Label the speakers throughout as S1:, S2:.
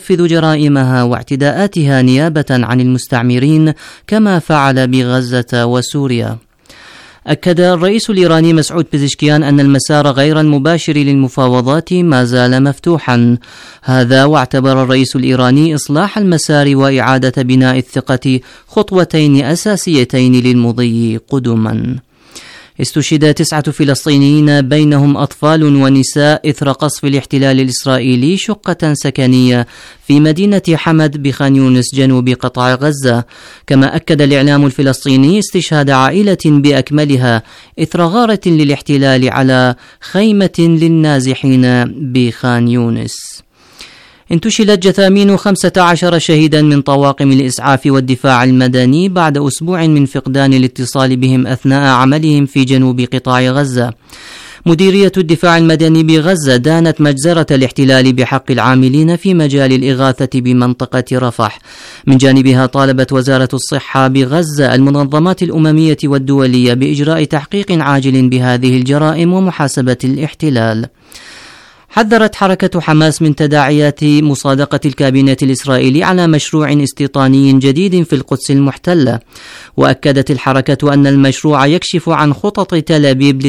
S1: تنفذ جرائمها واعتداءاتها نيابة عن المستعمرين كما فعل بغزة وسوريا. أكد الرئيس الإيراني مسعود بيزشكيان أن المسار غير المباشر للمفاوضات ما زال مفتوحا، هذا واعتبر الرئيس الإيراني إصلاح المسار وإعادة بناء الثقة خطوتين أساسيتين للمضي قدما. استشهد 9 فلسطينيين بينهم أطفال ونساء إثر قصف الاحتلال الإسرائيلي شقة سكنية في مدينة حمد بخان يونس جنوب قطاع غزة. كما أكد الإعلام الفلسطيني استشهاد عائلة بأكملها إثر غارة للاحتلال على خيمة للنازحين بخان يونس. انتشلت جثامين 15 شهيدا من طواقم الإسعاف والدفاع المدني بعد أسبوع من فقدان الاتصال بهم أثناء عملهم في جنوب قطاع غزة. مديرية الدفاع المدني بغزة دانت مجزرة الاحتلال بحق العاملين في مجال الإغاثة بمنطقة رفح. من جانبها طالبت وزارة الصحة بغزة المنظمات الأممية والدولية بإجراء تحقيق عاجل بهذه الجرائم ومحاسبة الاحتلال. حذرت حركة حماس من تداعيات مصادقة الكابينت الإسرائيلي على مشروع استيطاني جديد في القدس المحتلة، وأكدت الحركة أن المشروع يكشف عن خطط تل أبيب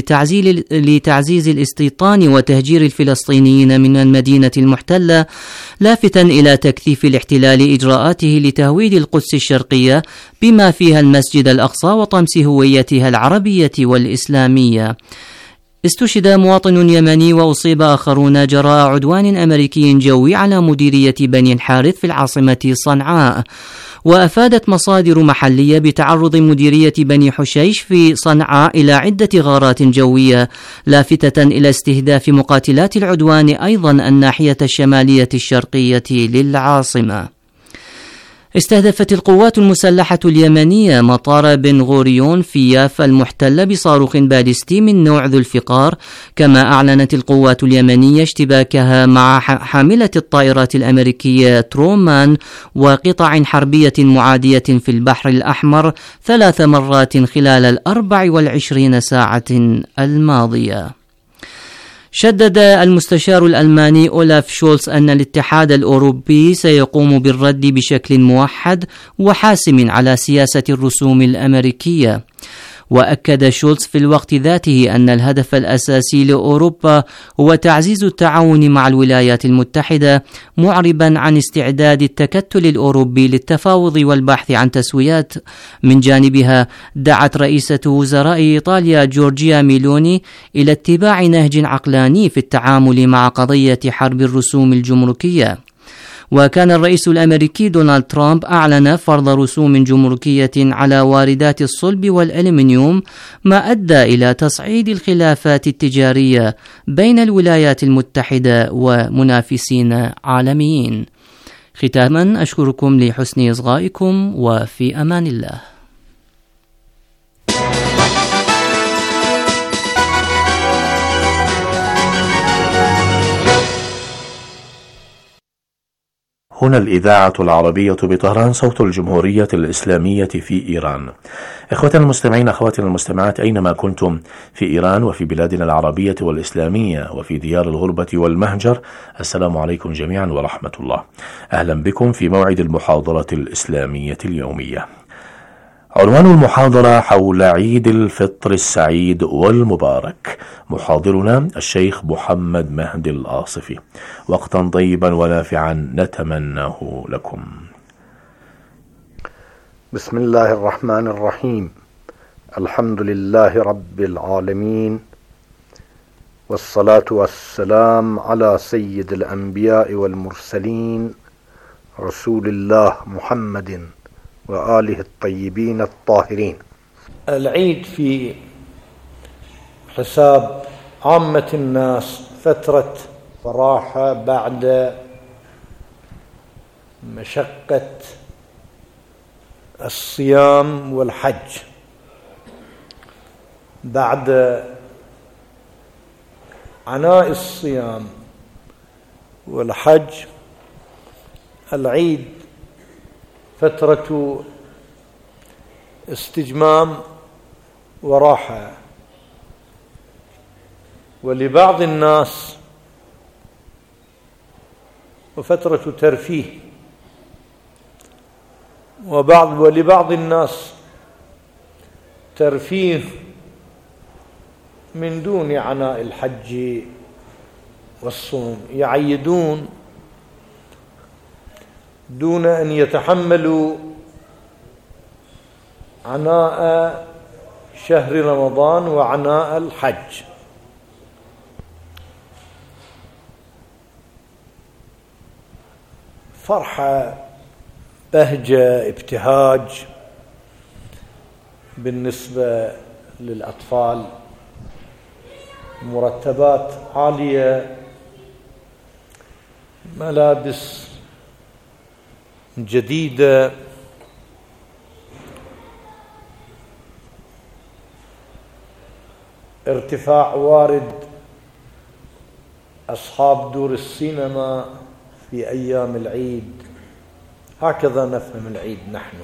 S1: لتعزيز الاستيطان وتهجير الفلسطينيين من المدينة المحتلة، لافتا إلى تكثيف الاحتلال إجراءاته لتهويد القدس الشرقية بما فيها المسجد الأقصى وطمس هويتها العربية والإسلامية. استشهد مواطن يمني وأصيب آخرون جراء عدوان أمريكي جوي على مديرية بني الحارث في العاصمة صنعاء. وأفادت مصادر محلية بتعرض مديرية بني حشيش في صنعاء إلى عدة غارات جوية، لافتة إلى استهداف مقاتلات العدوان أيضا الناحية الشمالية الشرقية للعاصمة. استهدفت القوات المسلحة اليمنية مطار بن غوريون في يافا المحتلة بصاروخ باليستي من نوع ذو الفقار. كما أعلنت القوات اليمنية اشتباكها مع حاملة الطائرات الأمريكية ترومان وقطع حربية معادية في البحر الأحمر 3 مرات خلال 24 ساعة الماضية. شدد المستشار الألماني أولاف شولز أن الاتحاد الأوروبي سيقوم بالرد بشكل موحد وحاسم على سياسة الرسوم الأمريكية. وأكد شولز في الوقت ذاته أن الهدف الأساسي لأوروبا هو تعزيز التعاون مع الولايات المتحدة، معربا عن استعداد التكتل الأوروبي للتفاوض والبحث عن تسويات. من جانبها دعت رئيسة وزراء إيطاليا جورجيا ميلوني إلى اتباع نهج عقلاني في التعامل مع قضية حرب الرسوم الجمركية. وكان الرئيس الأمريكي دونالد ترامب أعلن فرض رسوم جمركية على واردات الصلب والألمنيوم، ما أدى إلى تصعيد الخلافات التجارية بين الولايات المتحدة ومنافسين عالميين. ختاما أشكركم لحسن إصغائكم وفي أمان الله.
S2: هنا الإذاعة العربية بطهران، صوت الجمهورية الإسلامية في إيران. إخوتنا المستمعين، أخواتنا المستمعات، أينما كنتم في إيران وفي بلادنا العربية والإسلامية وفي ديار الغربة والمهجر، السلام عليكم جميعا ورحمة الله. أهلا بكم في موعد المحاضرة الإسلامية اليومية. عنوان المحاضرة حول عيد الفطر السعيد والمبارك. محاضرنا الشيخ محمد مهدي الآصفي. وقتا طيبا ونافعا نتمناه لكم.
S3: بسم الله الرحمن الرحيم. الحمد لله رب العالمين، والصلاة والسلام على سيد الأنبياء والمرسلين رسول الله محمد وآله الطيبين الطاهرين.
S4: العيد في حساب عامة الناس فترة راحة بعد مشقة الصيام والحج، بعد عناء الصيام والحج. العيد فترة استجمام وراحة، ولبعض الناس وفترة ترفيه، ولبعض الناس ترفيه من دون عناء الحج والصوم، يعيدون دون أن يتحملوا عناء شهر رمضان وعناء الحج. فرحة، بهجة، ابتهاج بالنسبة للأطفال، مرتبات عالية، ملابس جديدة، ارتفاع وارد أصحاب دور السينما في أيام العيد. هكذا نفهم العيد نحن.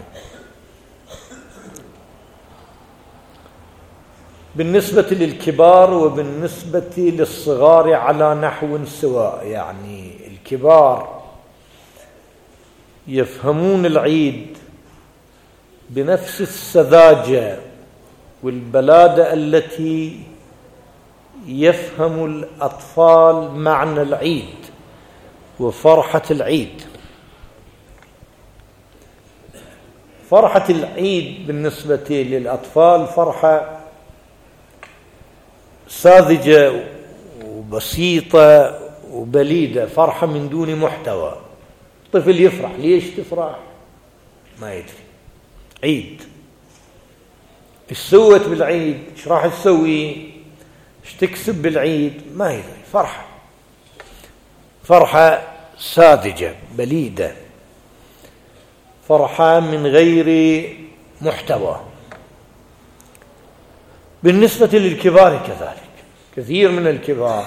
S4: بالنسبة للكبار وبالنسبة للصغار على نحو سواء، يعني الكبار يفهمون العيد بنفس السذاجة والبلادة التي يفهم الأطفال معنى العيد وفرحة العيد. فرحة العيد بالنسبة للأطفال فرحة ساذجة وبسيطة وبليدة، فرحة من دون محتوى. طفل يفرح، ليش تفرح؟ ما يدري. عيد، ايش سوت بالعيد؟ ايش راح تسوي؟ ايش تكسب بالعيد؟ ما يدري. فرحة ساذجة بليدة، فرحة من غير محتوى. بالنسبة للكبار كذلك، كثير من الكبار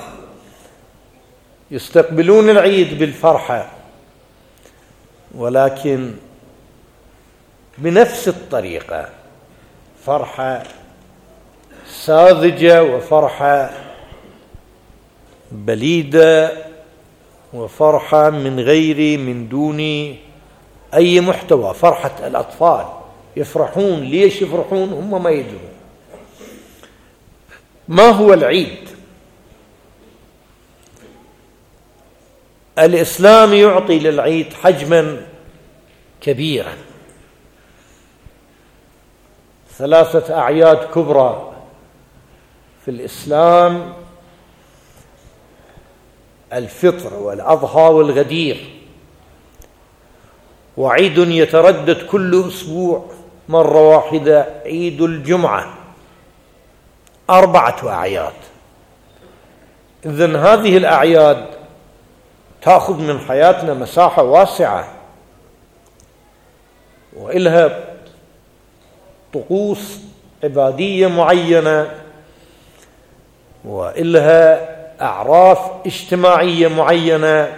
S4: يستقبلون العيد بالفرحة، ولكن بنفس الطريقة، فرحة ساذجة وفرحة بليدة وفرحة من دون أي محتوى. فرحة الأطفال يفرحون، ليش يفرحون؟ هم ما يدرون. ما هو العيد؟ الإسلام يعطي للعيد حجما كبيرا، 3 أعياد كبرى في الإسلام: الفطر والأضحى والغدير، وعيد يتردد كل أسبوع مرة واحدة، عيد الجمعة. 4 أعياد. إذن هذه الأعياد تأخذ من حياتنا مساحة واسعة، وإلها طقوس عبادية معينة، وإلها أعراف اجتماعية معينة: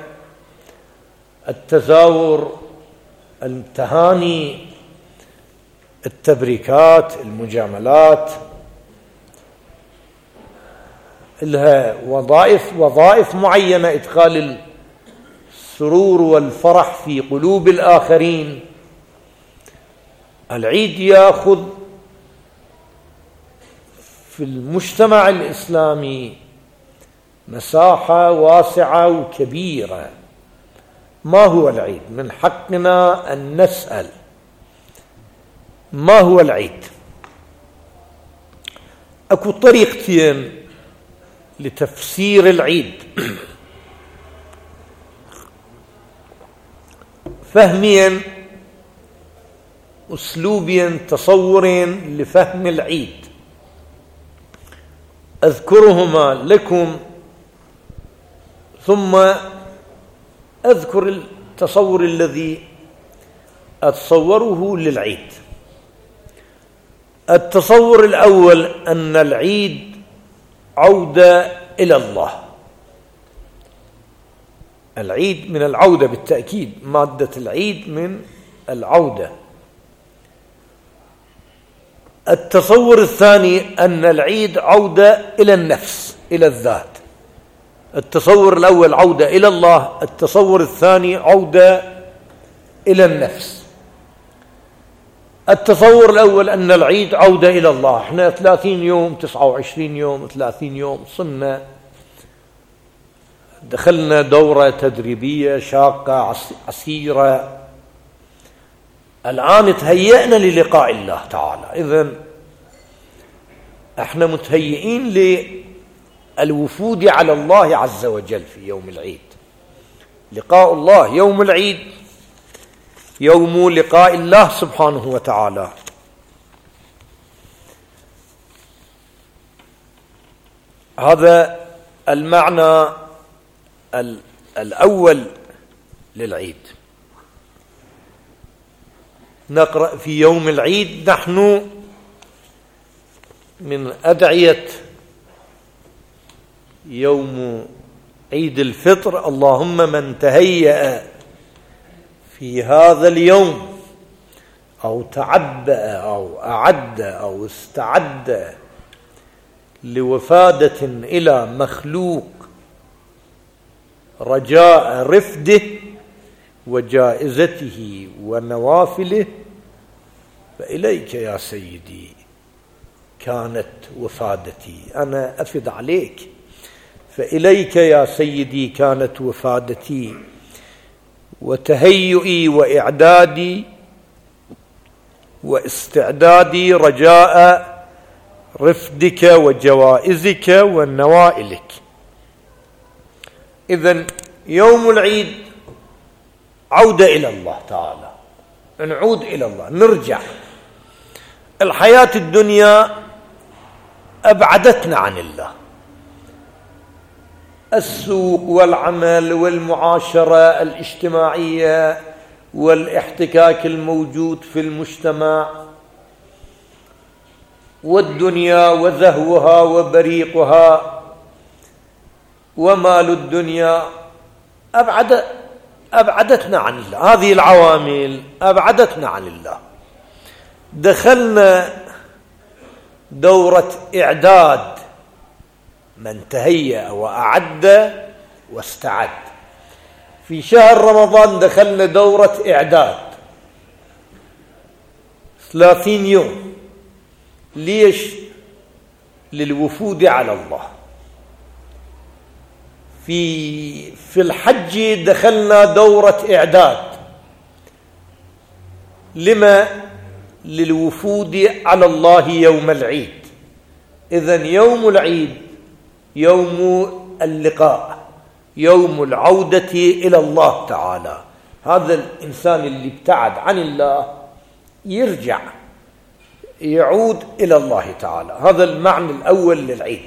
S4: التزاور، التهاني، التبريكات، المجاملات. إلها وظائف معينة: إدخال السرور والفرح في قلوب الآخرين. العيد يأخذ في المجتمع الإسلامي مساحة واسعة وكبيرة. ما هو العيد؟ من حقنا أن نسأل ما هو العيد. أكو طريقتين لتفسير العيد: فهميا، أسلوبيا، تصورين لفهم العيد. أذكرهما لكم ثم أذكر التصور الذي أتصوره للعيد. التصور الأول أن العيد عودة إلى الله. العيد من العودة بالتأكيد، مادة العيد من العودة. التصور الثاني أن العيد عودة إلى النفس، إلى الذات. التصور الأول عودة إلى الله، التصور الثاني عودة إلى النفس. التصور الأول أن العيد عودة إلى الله، احنا 30 يوم 29 يوم 30 يوم صرنا دخلنا دورة تدريبية شاقة عسيرة، الآن تهيئنا للقاء الله تعالى. إذن احنا متهيئين للوفود على الله عز وجل في يوم العيد. لقاء الله يوم العيد يوم لقاء الله سبحانه وتعالى. هذا المعنى الأول للعيد. نقرأ في يوم العيد نحن من أدعية يوم عيد الفطر: اللهم من تهيأ في هذا اليوم أو تعبأ أو أعد أو استعد لوفادة إلى مخلوق رجاء رفده وجائزته ونوافله، فإليك يا سيدي كانت وفادتي. أنا أفد عليك، فإليك يا سيدي كانت وفادتي وتهيئي وإعدادي واستعدادي رجاء رفدك وجوائزك ونوائلك. إذن يوم العيد عودة إلى الله تعالى، نعود إلى الله، نرجع. الحياة الدنيا أبعدتنا عن الله، السوق والعمل والمعاشرة الاجتماعية والاحتكاك الموجود في المجتمع والدنيا وزهوها وبريقها ومال الدنيا أبعدتنا عن الله. هذه العوامل أبعدتنا عن الله. دخلنا دورة إعداد، من تهيأ وأعد واستعد. في شهر رمضان دخلنا دورة إعداد 30 يوم. ليش؟ للوفود على الله. في الحج دخلنا دورة إعداد لما؟ للوفود على الله يوم العيد. إذن يوم العيد يوم اللقاء، يوم العودة إلى الله تعالى. هذا الإنسان اللي ابتعد عن الله يرجع يعود إلى الله تعالى. هذا المعنى الأول للعيد،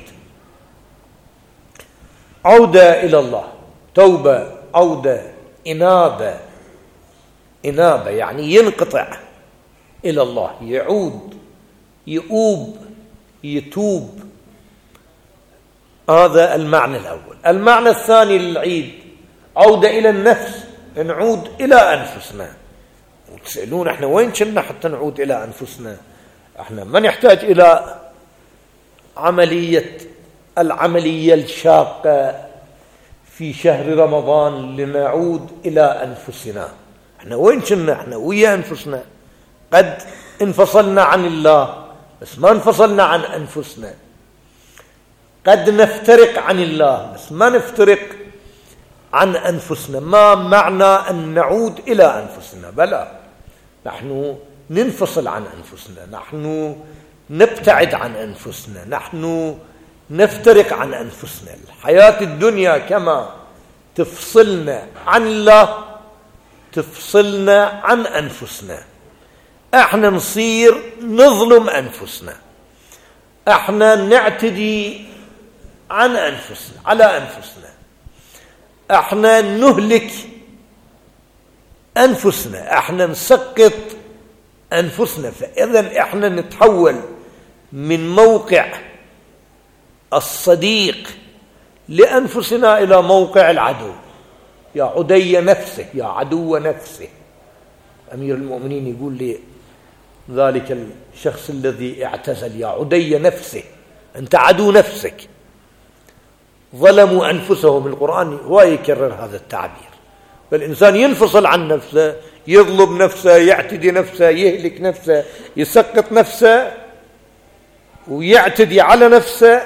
S4: عودة إلى الله، توبة، عودة، إنابة. إنابة يعني ينقطع إلى الله، يعود، يؤوب، يتوب. هذا المعنى الأول. المعنى الثاني للعيد عودة إلى النفس، نعود إلى أنفسنا. وتسألون احنا وين كنا حتى نعود إلى أنفسنا؟ احنا ما نحتاج إلى العملية الشاقة في شهر رمضان لنعود إلى أنفسنا. احنا وين كنا؟ احنا ويا أنفسنا. قد انفصلنا عن الله بس ما انفصلنا عن أنفسنا. قد نفترق عن الله بس ما نفترق عن أنفسنا. ما معنى أن نعود إلى أنفسنا؟ بلى، نحن ننفصل عن أنفسنا، نحن نبتعد عن أنفسنا، نحن نفترق عن أنفسنا. الحياة الدنيا كما تفصلنا عن الله تفصلنا عن أنفسنا. احنا نصير نظلم أنفسنا، احنا نعتدي عن أنفسنا على أنفسنا، احنا نهلك أنفسنا، احنا نسقط أنفسنا. فإذن احنا نتحول من موقع الصديق لأنفسنا إلى موقع العدو. يا عدي نفسه، يا عدو نفسه. أمير المؤمنين يقول لي ذلك الشخص الذي اعتزل: يا عدي نفسه، أنت عدو نفسك. ظلموا أنفسهم. القرآن هو يكرر هذا التعبير. فالإنسان ينفصل عن نفسه، يظلم نفسه، يعتدي نفسه، يهلك نفسه، يسقط نفسه ويعتدي على نفسه.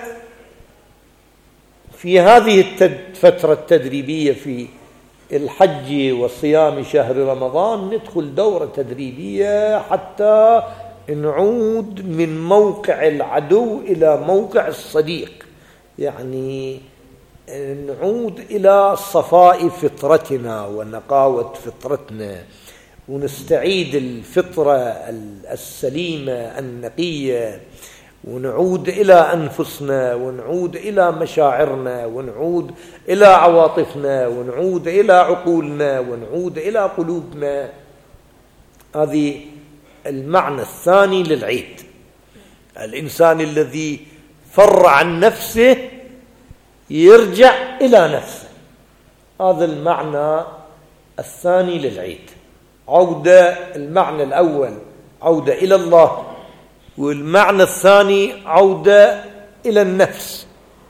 S4: في هذه الفترة التدريبية في الحج وصيام شهر رمضان ندخل دورة تدريبية حتى نعود من موقع العدو إلى موقع الصديق، يعني نعود إلى صفاء فطرتنا ونقاوة فطرتنا، ونستعيد الفطرة السليمة النقية، ونعود إلى أنفسنا، ونعود إلى مشاعرنا، ونعود إلى عواطفنا، ونعود إلى عقولنا، ونعود إلى قلوبنا. هذه المعنى الثاني للعيد. الإنسان الذي فر عن نفسه يرجع إلى نفسه، هذا المعنى الثاني للعيد. عودة، المعنى الأول عودة إلى الله، والمعنى الثاني عودة إلى النفس.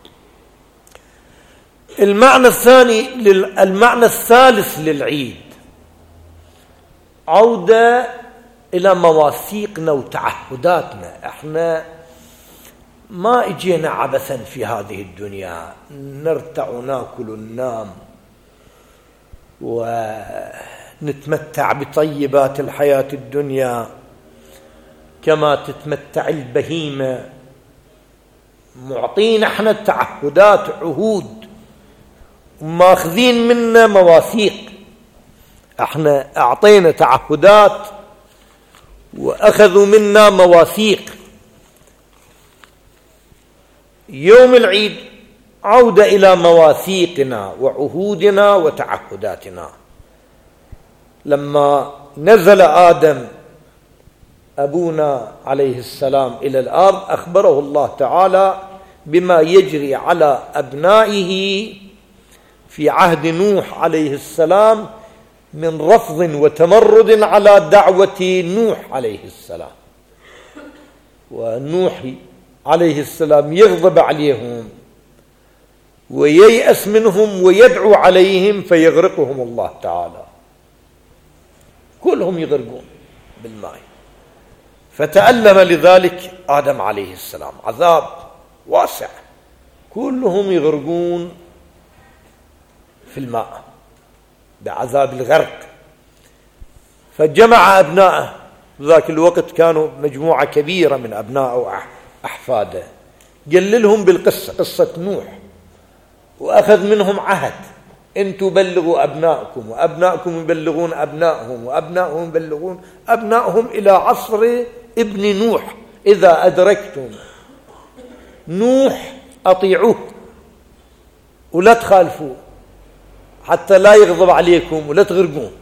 S4: المعنى الثالث للعيد عودة إلى مواثيقنا وتعهداتنا. احنا ما اجينا عبثا في هذه الدنيا نرتع وناكل وننام ونتمتع بطيبات الحياة الدنيا كما تتمتع البهيمة. معطين احنا التعهدات، عهود، وماخذين منا مواثيق. احنا اعطينا تعهدات واخذوا منا مواثيق. يوم العيد عودة إلى مواثيقنا وعهودنا وتعهداتنا. لما نزل آدم أبونا عليه السلام إلى الأرض أخبره الله تعالى بما يجري على أبنائه في عهد نوح عليه السلام من رفض وتمرد على دعوة نوح عليه السلام. ونوح عليه السلام يغضب عليهم وييأس منهم ويدعو عليهم فيغرقهم الله تعالى، كلهم يغرقون بالماء. فتألم لذلك آدم عليه السلام، عذاب واسع، كلهم يغرقون في الماء بعذاب الغرق. فجمع أبنائه، ذاك الوقت كانوا مجموعة كبيرة من أبنائه أحفاده، قال لهم بالقصة، قصة نوح، وأخذ منهم عهد: أنتم بلغوا أبنائكم وأبنائكم يبلغون أبنائهم وأبنائهم يبلغون أبنائهم إلى عصر ابن نوح. إذا أدركتم نوح أطيعوه ولا تخالفوه حتى لا يغضب عليكم ولا تغرقون.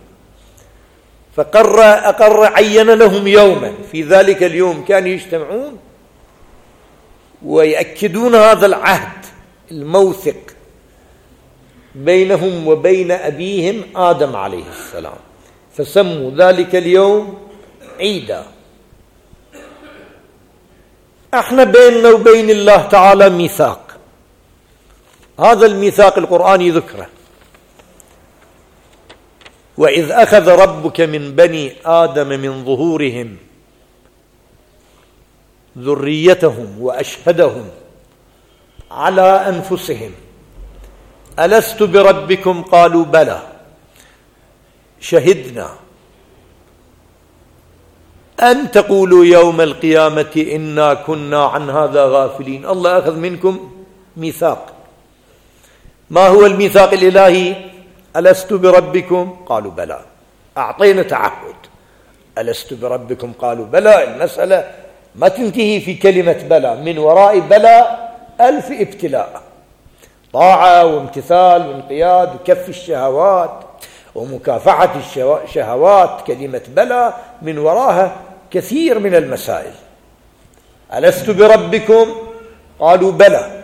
S4: فأقر عين لهم يوما، في ذلك اليوم كانوا يجتمعون ويأكدون هذا العهد الموثق بينهم وبين أبيهم آدم عليه السلام، فسموا ذلك اليوم عيدا. احنا بيننا وبين الله تعالى ميثاق، هذا الميثاق القرآني ذكره: وإذ أخذ ربك من بني آدم من ظهورهم ذريتهم وأشهدهم على أنفسهم ألست بربكم قالوا بلى شهدنا أن تقولوا يوم القيامة إنا كنا عن هذا غافلين. الله أخذ منكم ميثاق. ما هو الميثاق الإلهي؟ ألست بربكم قالوا بلى، أعطينا تعهد. ألست بربكم قالوا بلى، المسألة ما تنتهي في كلمة بلى، من وراء بلى 1000 ابتلاء، طاعة وامتثال وانقياد وكف الشهوات ومكافحة الشهوات. كلمة بلى من وراها كثير من المسائل. ألست بربكم قالوا بلى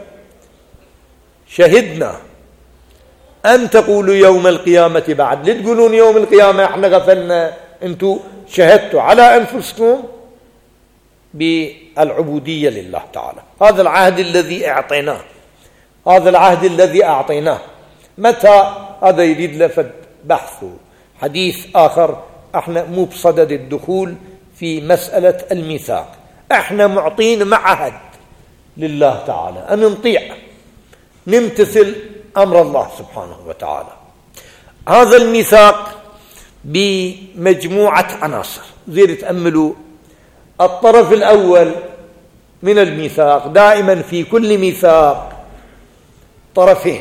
S4: شهدنا أن تقولوا يوم القيامة، بعد لا تقولون يوم القيامة احنا غفلنا، انتم شهدتوا على أنفسكم بالعبودية لله تعالى. هذا العهد الذي اعطيناه هذا العهد الذي أعطيناه متى؟ هذا يريد لفت بحثه حديث آخر. احنا مو بصدد الدخول في مسألة الميثاق، احنا معطين معهد لله تعالى أن نطيع نمتثل أمر الله سبحانه وتعالى. هذا الميثاق بمجموعة عناصر. زي تأملوا الطرف الأول من الميثاق، دائما في كل ميثاق طرفين.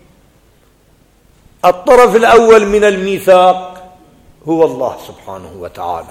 S4: الطرف الأول من الميثاق هو الله سبحانه وتعالى.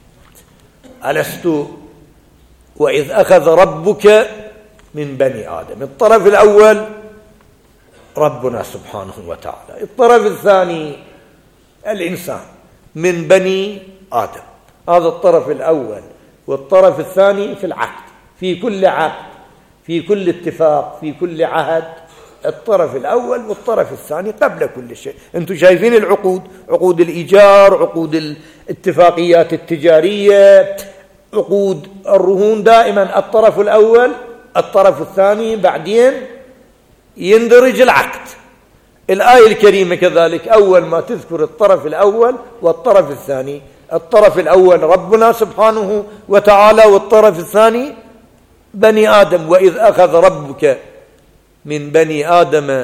S4: ألست وإذ أخذ ربك من بني آدم، الطرف الأول ربنا سبحانه وتعالى. الطرف الثاني الإنسان من بني آدم. هذا الطرف الأول. والطرف الثاني في العقد، في كل عقد، في كل اتفاق، في كل عهد، الطرف الأول والطرف الثاني قبل كل شيء. أنتم شايفين العقود، عقود الإيجار، عقود الاتفاقيات التجارية، عقود الرهون، دائما الطرف الأول الطرف الثاني، بعدين يندرج العقد. الآية الكريمة كذلك أول ما تذكر الطرف الأول والطرف الثاني. الطرف الأول ربنا سبحانه وتعالى، والطرف الثاني بني آدم. وإذ أخذ ربك من بني آدم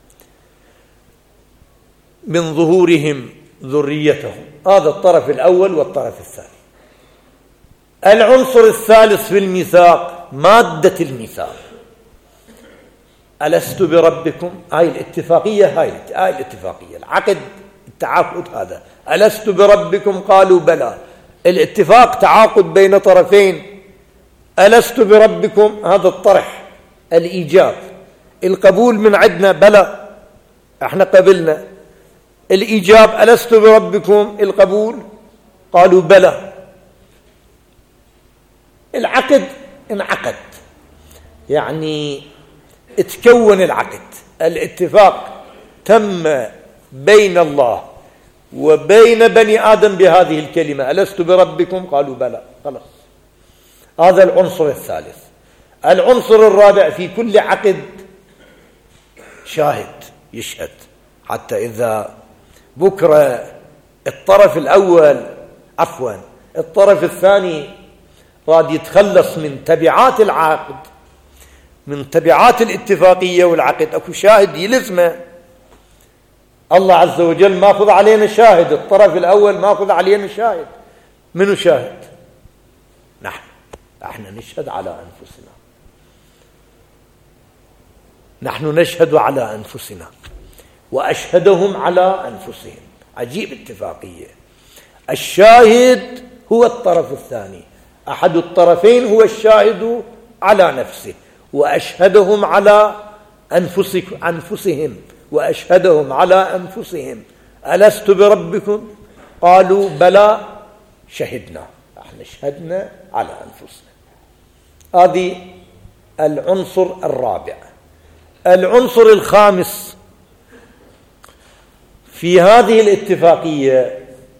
S4: من ظهورهم ذريتهم. هذا الطرف الأول والطرف الثاني. العنصر الثالث في الميثاق مادة الميثاق. ألست بربكم، هاي الاتفاقية، هاي الاتفاقية، العقد، التعاقد هذا. ألست بربكم قالوا بلى. الاتفاق تعاقد بين طرفين. ألست بربكم هذا الطرح، الإيجاب، القبول من عندنا بلى، احنا قبلنا. الإيجاب ألست بربكم، القبول قالوا بلى. العقد انعقد، يعني اتكون العقد، الاتفاق تم بين الله وبين بني آدم بهذه الكلمة ألست بربكم قالوا بلى. خلاص، هذا العنصر الثالث. العنصر الرابع في كل عقد شاهد يشهد، حتى إذا بكرة الطرف الأول الطرف الثاني راد يتخلص من تبعات العقد، من تبعات الاتفاقية والعقد، أكو شاهد يلزمه. الله عز وجل ماخذ علينا شاهد، الطرف الأول ماخذ علينا شاهد. منو شاهد؟ نحن نشهد على أنفسنا، نحن نشهد على أنفسنا وأشهدهم على أنفسهم. عجيب اتفاقية. الشاهد هو الطرف الثاني، أحد الطرفين هو الشاهد على نفسه، وأشهدهم على أنفسهم، وأشهدهم على أنفسهم. ألست بربكم قالوا بلى شهدنا، احنا شهدنا على أنفسنا. هذه العنصر الرابع. العنصر الخامس في هذه الاتفاقية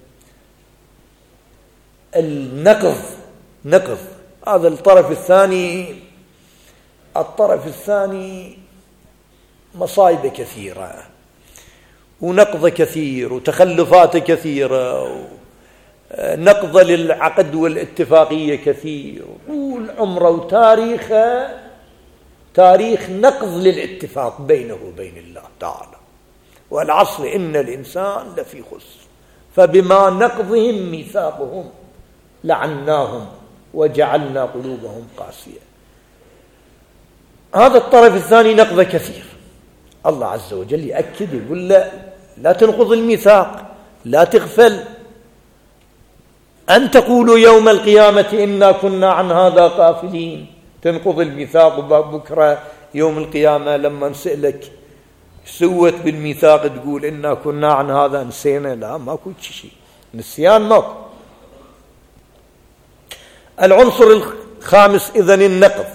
S4: النقض. هذا الطرف الثاني. الطرف الثاني مصايب كثيرة ونقض كثير وتخلفات كثيرة، نقض للعقد والاتفاقية كثير، طول عمره وتاريخه تاريخ نقض للاتفاق بينه وبين الله تعالى. والعصر إن الإنسان لفي خسر فبما نقضهم ميثاقهم لعناهم وجعلنا قلوبهم قاسية. هذا الطرف الثاني نقض كثير. الله عز وجل يأكد يقول لا تنقض الميثاق، لا تغفل، أن تقولوا يوم القيامة إنا كنا عن هذا غافلين. تنقض الميثاق بكرة يوم القيامة لما نسألك سوت بالميثاق تقول إنا كنا عن هذا نسينا. لا، ماكو شيء، نسيان ماكو. العنصر الخامس إذن النقض.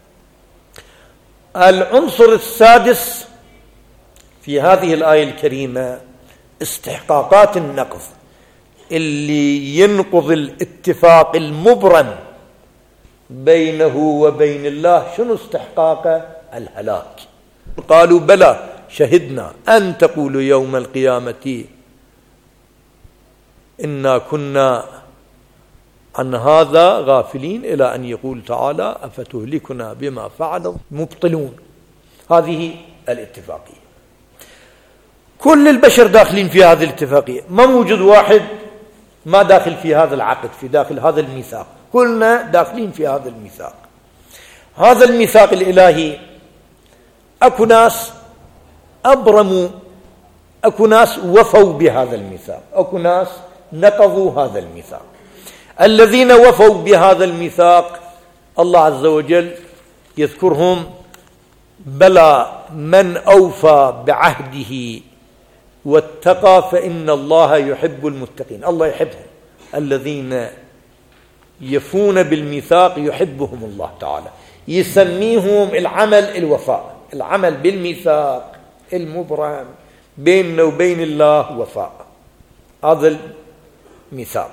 S4: العنصر السادس في هذه الآية الكريمة استحقاقات النقض، اللي ينقض الاتفاق المبرم بينه وبين الله. شنو استحقاقه؟ الهلاك. قالوا بلى شهدنا أن تقولوا يوم القيامة إنا كنا عن هذا غافلين، إلى أن يقول تعالى أفتهلكنا بما فعل المبطلون. هذه الاتفاقية، كل البشر داخلين في هذه الاتفاقية، ما موجود واحد ما داخل في هذا العقد، في داخل هذا الميثاق، كلنا داخلين في هذا الميثاق. هذا الميثاق الإلهي أكو ناس أبرموا، أكو ناس وفوا بهذا الميثاق، أكو ناس نقضوا هذا الميثاق. الذين وفوا بهذا الميثاق الله عز وجل يذكرهم: بلى من أوفى بعهده واتقى فإن الله يحب المتقين. الله يحبهم، الذين يفون بالميثاق يحبهم الله تعالى، يسميهم العمل الوفاء، العمل بالميثاق المبرم بيننا وبين الله وفاء، هذا الميثاق.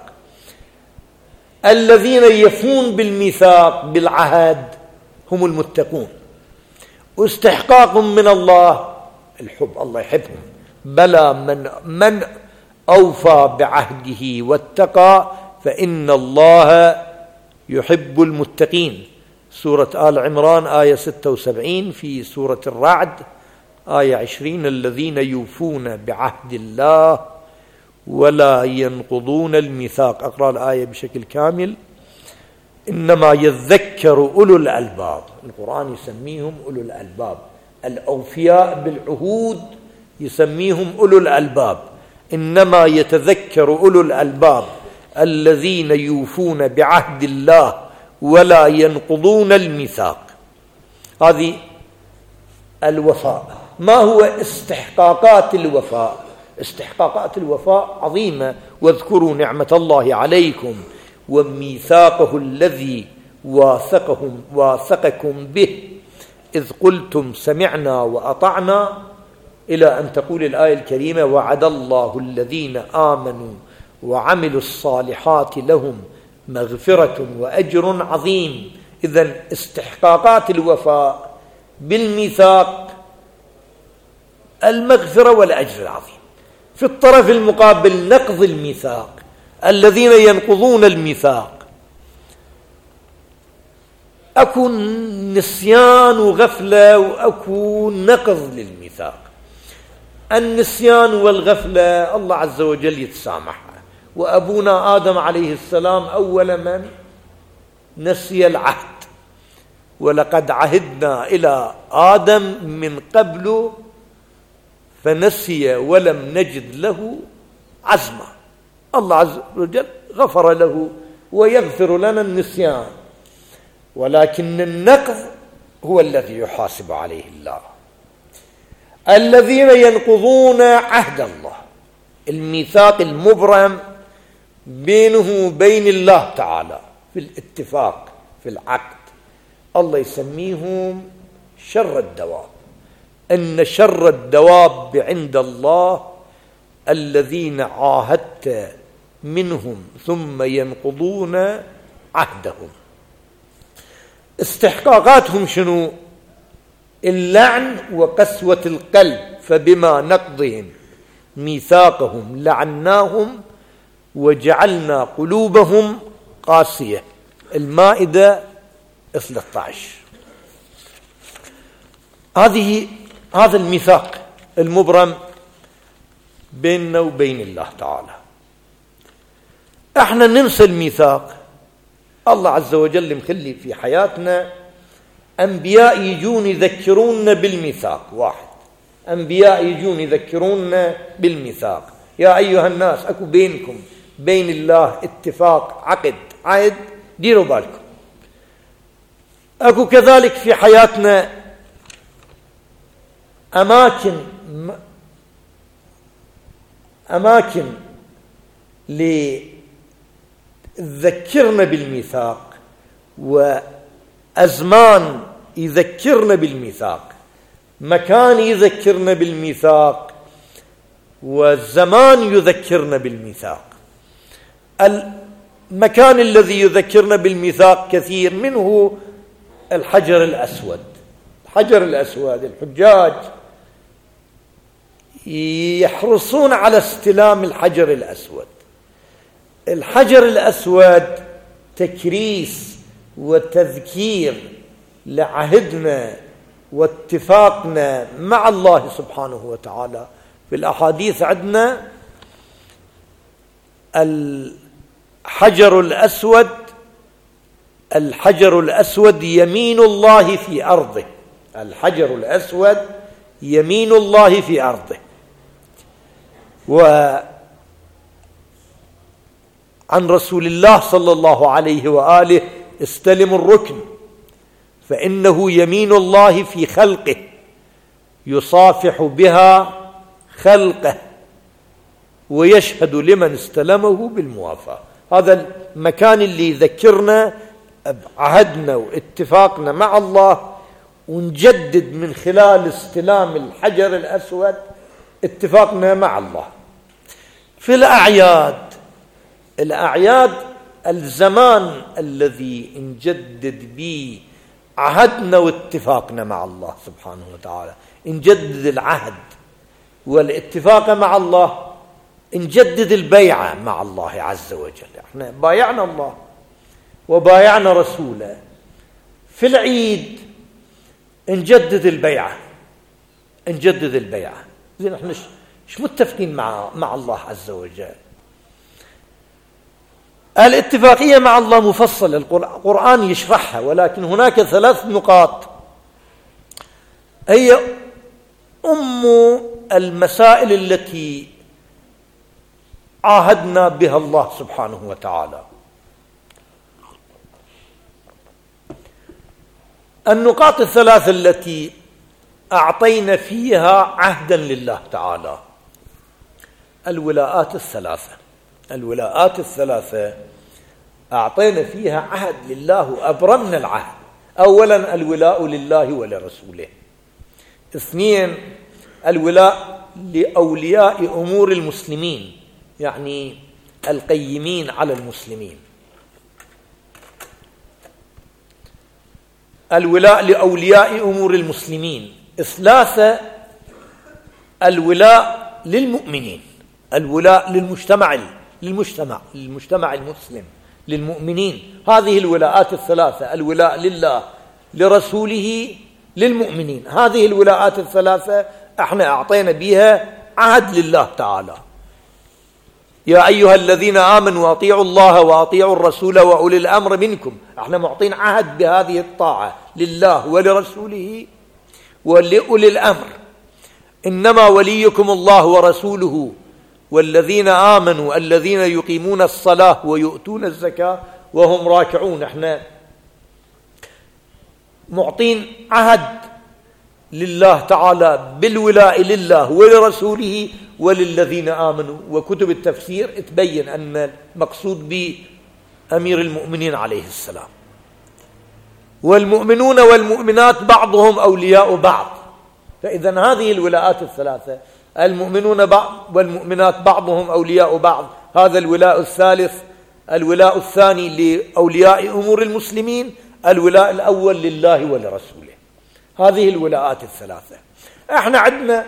S4: الذين يفون بالميثاق بالعهد هم المتقون، واستحقاق من الله الحب، الله يحبهم. بلى من أوفى بعهده واتقى فإن الله يحب المتقين. سورة آل عمران آية 76، في سورة الرعد آية 20: الذين يوفون بعهد الله ولا ينقضون الميثاق. أقرأ الآية بشكل كامل: إنما يذكر أولو الألباب. القرآن يسميهم أولو الألباب، الأوفياء بالعهود يسميهم أولو الألباب. إنما يتذكر أولو الألباب الذين يوفون بعهد الله ولا ينقضون الميثاق. هذه الوفاء. ما هو استحقاقات الوفاء؟ استحقاقات الوفاء عظيمة: واذكروا نعمة الله عليكم وميثاقه الذي واثقكم به إذ قلتم سمعنا وأطعنا، إلى أن تقول الآية الكريمة: وعد الله الذين آمنوا وعملوا الصالحات لهم مغفرة وأجر عظيم. إذن استحقاقات الوفاء بالميثاق المغفرة والأجر العظيم. في الطرف المقابل نقض الميثاق، الذين ينقضون الميثاق أكو نسيان وغفلة وأكو نقض للميثاق. النسيان والغفلة الله عز وجل يتسامحها، وأبونا آدم عليه السلام أول من نسي العهد، ولقد عهدنا إلى آدم من قبل فنسي ولم نجد له عزما. الله عز وجل غفر له ويغفر لنا النسيان، ولكن النقض هو الذي يحاسب عليه الله. الذين ينقضون عهد الله، الميثاق المبرم بينه وبين الله تعالى في الاتفاق في العقد، الله يسميهم شر الدواب. إن شر الدواب عند الله الذين عاهدت منهم ثم ينقضون عهدهم. استحقاقاتهم شنو؟ اللعن وقسوة القلب، فبما نقضهم ميثاقهم لعناهم وجعلنا قلوبهم قاسية. المائدة 13. هذا الميثاق المبرم بيننا وبين الله تعالى. احنا ننسى الميثاق. الله عز وجل مخلي في حياتنا أنبياء يجون يذكرون بالميثاق. واحد، أنبياء يجون يذكرون بالميثاق: يا أيها الناس أكو بينكم بين الله اتفاق، عقد، عهد، ديروا بالكم. أكو كذلك في حياتنا أماكن لذكرنا بالميثاق، وأزمان يذكرنا بالميثاق، مكان يذكرنا بالميثاق، والزمان يذكرنا بالميثاق. المكان الذي يذكرنا بالميثاق كثير منه الحجر الأسود. الحجر الأسود. الحجاج يحرصون على استلام الحجر الأسود. الحجر الأسود تكريس وتذكير لعهدنا واتفاقنا مع الله سبحانه وتعالى. في الأحاديث عندنا الحجر الأسود يمين الله في أرضه. الحجر الأسود يمين الله في أرضه. وعن رسول الله صلى الله عليه وآله: استلم الركن فإنه يمين الله في خلقه يصافح بها خلقه ويشهد لمن استلمه بالموافاة. هذا المكان اللي يذكرنا بعهدنا واتفاقنا مع الله، ونجدد من خلال استلام الحجر الأسود اتفاقنا مع الله. في الأعياد الزمان الذي نجدد به عهدنا واتفاقنا مع الله سبحانه وتعالى، نجدد العهد والاتفاق مع الله، نجدد البيعة مع الله عز وجل. احنا بايعنا الله وبايعنا رسوله. في العيد نجدد البيعة. زين، احنا مش متفقين مع الله عز وجل. الاتفاقية مع الله مفصلة، القرآن يشرحها، ولكن هناك 3 نقاط هي المسائل التي عاهدنا بها الله سبحانه وتعالى. النقاط 3 التي أعطينا فيها عهدا لله تعالى: الولاءات الثلاثة أعطينا فيها عهد لله وأبرمنا العهد. أولا الولاء لله ولرسوله. 2 الولاء لأولياء أمور المسلمين، يعني القيمين على المسلمين. الولاء لأولياء أمور المسلمين. 3 الولاء للمؤمنين، الولاء للمجتمع المسلم، للمؤمنين. هذه الولاءات 3: الولاء لله، لرسوله، للمؤمنين. هذه الولاءات 3 احنا اعطينا بها عهد لله تعالى. يا أيها الذين آمنوا أطيعوا الله وأطيعوا الرسول وأولي الأمر منكم. احنا معطين عهد بهذه الطاعة لله ولرسوله ولأولي الأمر. إنما وليكم الله ورسوله والذين آمنوا الذين يقيمون الصلاة ويؤتون الزكاة وهم راكعون. احنا معطين عهد لله تعالى بالولاء لله ولرسوله وللذين آمنوا. وكتب التفسير تبين أن المقصود بأمير المؤمنين عليه السلام. والمؤمنون والمؤمنات بعضهم أولياء بعض. فإذا هذه الولاءات 3: المؤمنون والمؤمنات بعضهم أولياء بعض. هذا الولاء الثالث. الولاء الثاني لأولياء أمور المسلمين. الولاء الأول لله ولرسوله. هذه الولاءات 3. احنا عندنا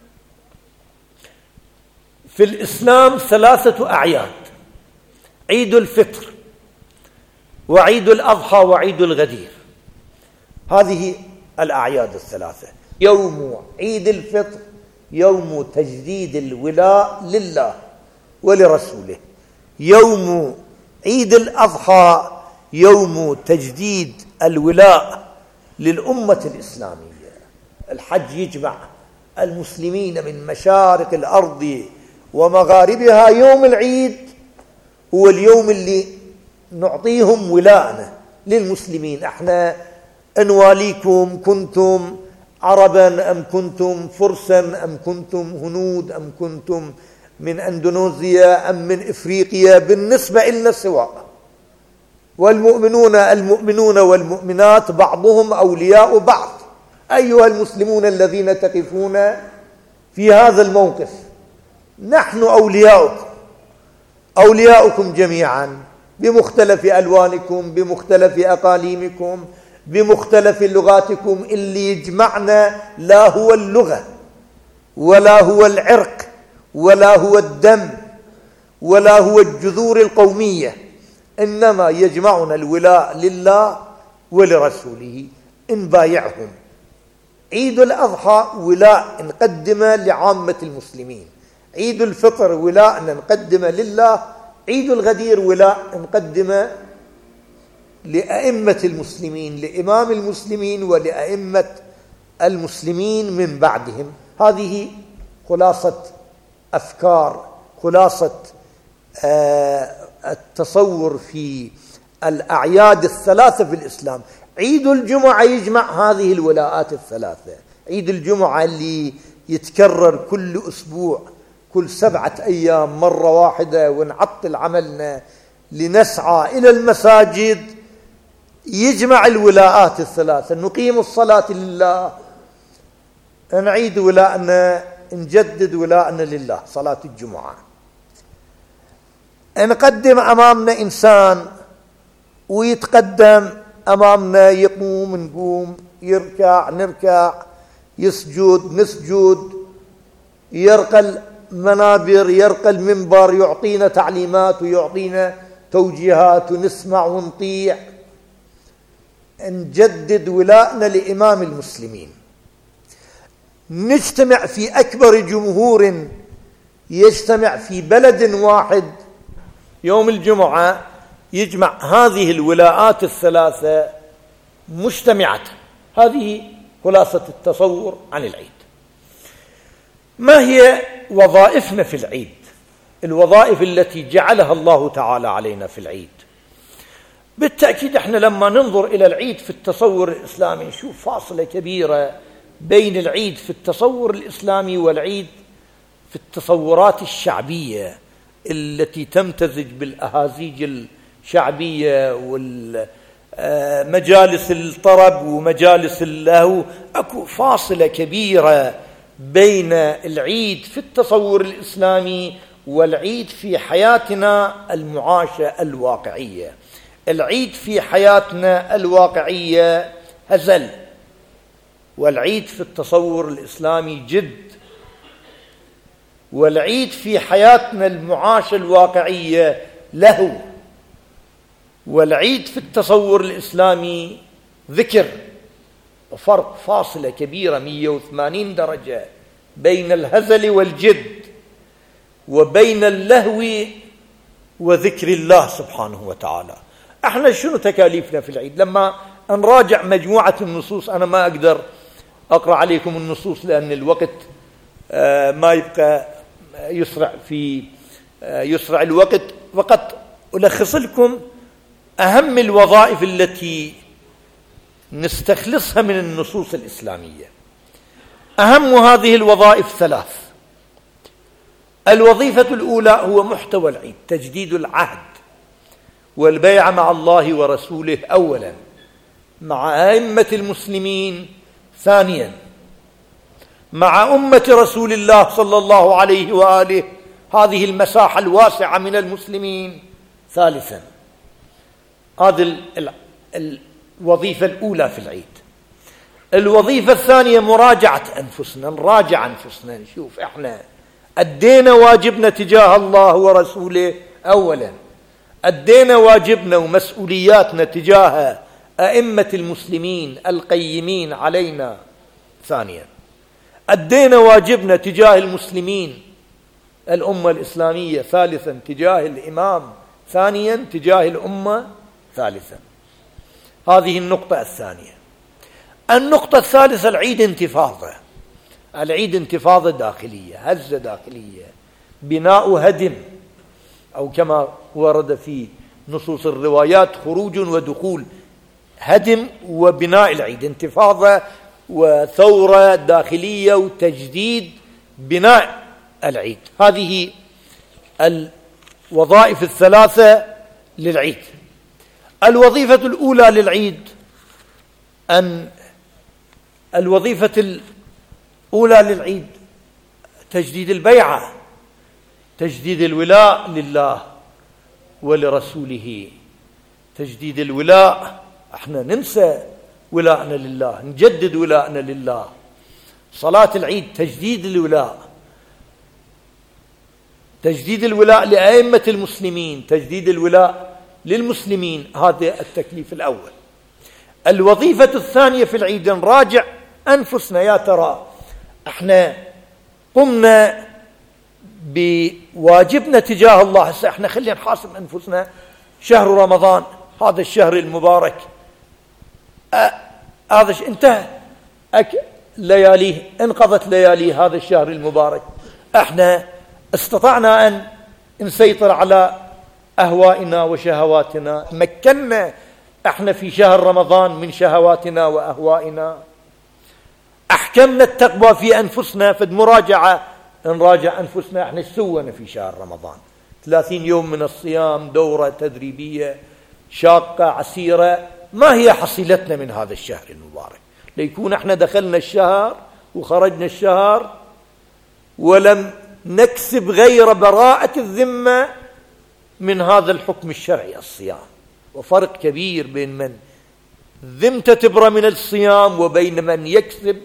S4: في الإسلام 3 أعياد: عيد الفطر وعيد الأضحى وعيد الغدير. هذه الأعياد 3. يوم عيد الفطر يوم تجديد الولاء لله ولرسوله. يوم عيد الأضحى يوم تجديد الولاء للأمة الإسلامية. الحج يجمع المسلمين من مشارق الأرض ومغاربها. يوم العيد هو اليوم اللي نعطيهم ولاءنا للمسلمين. احنا انواليكم، كنتم عربا أم كنتم فرسا أم كنتم هنود أم كنتم من أندونيسيا أم من إفريقيا، بالنسبة إلنا سواء. المؤمنون والمؤمنات بعضهم أولياء بعض. أيها المسلمون الذين تقفون في هذا الموقف، نحن أولياؤكم جميعا بمختلف ألوانكم، بمختلف أقاليمكم، بمختلف لغاتكم، اللي يجمعنا لا هو اللغة ولا هو العرق ولا هو الدم ولا هو الجذور القومية، إنما يجمعنا الولاء لله ولرسوله إن بايعهم. عيد الأضحى ولاء نقدمه لعامة المسلمين، عيد الفطر ولاء نقدمه لله، عيد الغدير ولاء نقدمه لأئمة المسلمين، لإمام المسلمين ولأئمة المسلمين من بعدهم. هذه خلاصة أفكار، خلاصة التصور في الأعياد الثلاثة في الإسلام. عيد الجمعة يجمع هذه الولاءات الثلاثة، عيد الجمعة اللي يتكرر كل أسبوع، كل 7 أيام مرة واحدة، ونعطل عملنا لنسعى إلى المساجد، يجمع الولاءات الثلاثة. نقيم الصلاة لله، نعيد ولاءنا، نجدد ولاءنا لله، صلاة الجمعة. نقدم أمامنا إنسان ويتقدم أمامنا، يقوم نقوم، يركع نركع، يسجد نسجد، يرقى المنابر يرقى المنبر، يعطينا تعليمات ويعطينا توجيهات ونسمع ونطيع. نجدد ولاءنا لإمام المسلمين. نجتمع في أكبر جمهور يجتمع في بلد واحد يوم الجمعة، يجمع هذه الولاءات الثلاثة مجتمعة. هذه خلاصة التصور عن العيد. ما هي وظائفنا في العيد؟ الوظائف التي جعلها الله تعالى علينا في العيد. بالتأكيد احنا لما ننظر إلى العيد في التصور الإسلامي نشوف فاصلة كبيرة بين العيد في التصور الإسلامي والعيد في التصورات الشعبية التي تمتزج بالأهازيج الشعبية والمجالس الطرب ومجالس اللهو. أكو فاصلة كبيرة بين العيد في التصور الإسلامي والعيد في حياتنا المعاشة الواقعية. العيد في حياتنا الواقعية هزل، والعيد في التصور الإسلامي جد. والعيد في حياتنا المعاشة الواقعية لهو، والعيد في التصور الإسلامي ذكر. وفرق فاصلة كبيرة 180 درجة بين الهزل والجد وبين اللهو وذكر الله سبحانه وتعالى. احنا شنو تكاليفنا في العيد؟ لما نراجع مجموعة النصوص، أنا ما أقدر أقرأ عليكم النصوص لأن الوقت ما يبقى يسرع الوقت، فقط ألخص لكم أهم الوظائف التي نستخلصها من النصوص الإسلامية. أهم هذه الوظائف 3. الوظيفة الأولى هو محتوى العيد، تجديد العهد والبيعة مع الله ورسوله أولا، مع أئمة المسلمين ثانيا، مع أمة رسول الله صلى الله عليه وآله، هذه المساحة الواسعة من المسلمين ثالثا. هذه الوظيفة الأولى في العيد. الوظيفة الثانية مراجعة أنفسنا، نراجع أنفسنا، نشوف إحنا أدينا واجبنا تجاه الله ورسوله أولا، أدينا واجبنا ومسؤولياتنا تجاه أئمة المسلمين القيمين علينا ثانيا، أدينا واجبنا تجاه المسلمين الأمة الإسلامية ثالثا، تجاه الإمام ثانيا، تجاه الأمة ثالثا. هذه النقطة الثانية. النقطة الثالثة العيد انتفاضة. العيد انتفاضة داخلية، هزة داخلية، بناء هدم، أو كما ورد في نصوص الروايات خروج ودخول، هدم وبناء العيد، انتفاضة وثورة داخلية وتجديد بناء العيد. هذه الوظائف 3 للعيد. الوظيفة الأولى للعيد الوظيفة الأولى للعيد تجديد البيعة، تجديد الولاء لله ولرسوله. تجديد الولاء، احنا ننسى ولاءنا لله، نجدد ولاءنا لله. صلاة العيد تجديد الولاء، تجديد الولاء لأئمة المسلمين، تجديد الولاء للمسلمين. هذا التكليف الأول. الوظيفة الثانية في العيد نراجع أنفسنا. يا ترى احنا قمنا بواجبنا تجاه الله؟ هسه احنا خلينا نحاسب أنفسنا. شهر رمضان هذا الشهر المبارك هذا انتهى، لياليه انقضت لياليه هذا الشهر المبارك. احنا استطعنا أن نسيطر على أهوائنا وشهواتنا؟ مكنا احنا في شهر رمضان من شهواتنا وأهوائنا؟ أحكمنا التقوى في أنفسنا؟ فد مراجعة نراجع أنفسنا. احنا ايش سوينا في شهر رمضان؟ 30 يوم من الصيام، دورة تدريبية شاقة عسيرة. ما هي حصيلتنا من هذا الشهر المبارك؟ ليكون احنا دخلنا الشهر وخرجنا الشهر ولم نكسب غير براءة الذمة من هذا الحكم الشرعي الصيام. وفرق كبير بين من ذمته تبرى من الصيام وبين من يكسب